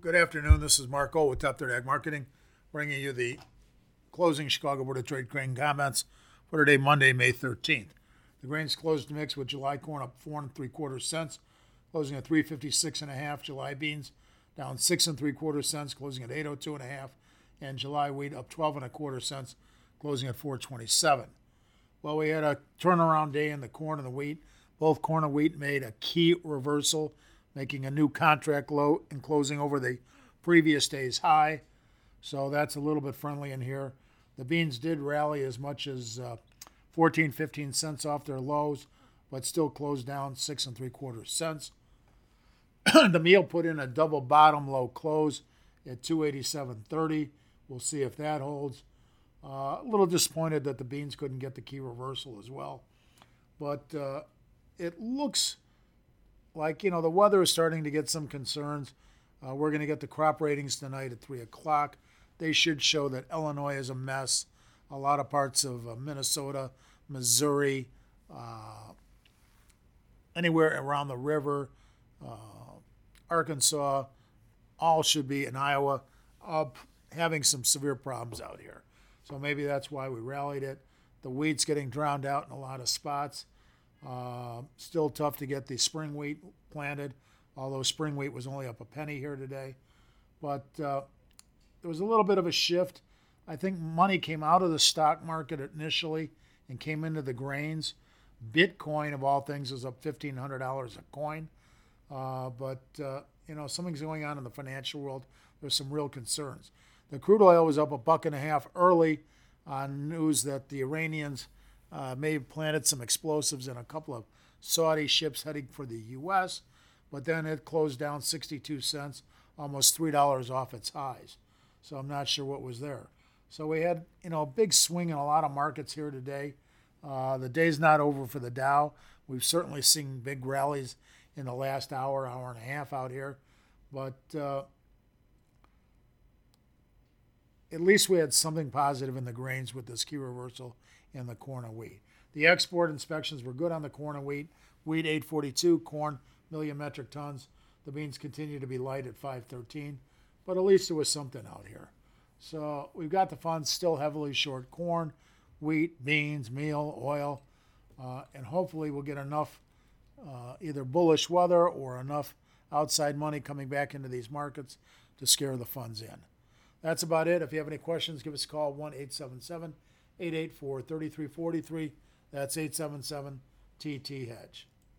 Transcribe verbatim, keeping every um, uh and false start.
Good afternoon. This is Mark O with Top Third Ag Marketing, bringing you the closing Chicago Board of Trade grain comments for today, Monday, May thirteenth. The grains closed mix with July corn up four and three quarters cents, closing at three fifty-six and a half. July beans down six and three quarters cents, closing at eight oh two and a half, and July wheat up twelve and a quarter cents, closing at four twenty-seven. Well, we had a turnaround day in the corn and the wheat. Both corn and wheat made a key reversal, making a new contract low and closing over the previous day's high. So that's a little bit friendly in here. The beans did rally as much as uh, fourteen, fifteen cents off their lows, but still closed down six and three quarters cents. The meal put in a double bottom low close at two eighty-seven thirty. We'll see if that holds. Uh, a little disappointed that the beans couldn't get the key reversal as well. But uh, it looks like, you know, the weather is starting to get some concerns. Uh, we're going to get the crop ratings tonight at three o'clock. They should show that Illinois is a mess. A lot of parts of uh, Minnesota, Missouri, uh, anywhere around the river, uh, Arkansas, all should be in Iowa, uh, having some severe problems out here. So maybe that's why we rallied it. The wheat's getting drowned out in a lot of spots. Uh, still tough to get the spring wheat planted, although spring wheat was only up a penny here today. But uh, there was a little bit of a shift. I think money came out of the stock market initially and came into the grains. Bitcoin, of all things, is up fifteen hundred dollars a coin. Uh, but, uh, you know, something's going on in the financial world. There's some real concerns. The crude oil was up a buck and a half early on news that the Iranians uh, may have planted some explosives in a couple of Saudi ships heading for the U S, but then it closed down sixty-two cents, almost three dollars off its highs. So I'm not sure what was there. So we had, you know, a big swing in a lot of markets here today. Uh, the day's not over for the Dow. We've certainly seen big rallies in the last hour, hour and a half out here. But uh, at least we had something positive in the grains with this key reversal in the corn and wheat. The export inspections were good on the corn and wheat. Wheat eight forty-two, corn million metric tons. The beans continue to be light at five thirteen, but at least there was something out here. So we've got the funds still heavily short corn, wheat, beans, meal, oil, uh, and hopefully we'll get enough uh, either bullish weather or enough outside money coming back into these markets to scare the funds in. That's about it. If you have any questions, give us a call, one eight seven seven, eight eight four, three three four three. That's eight seven seven T T Hedge.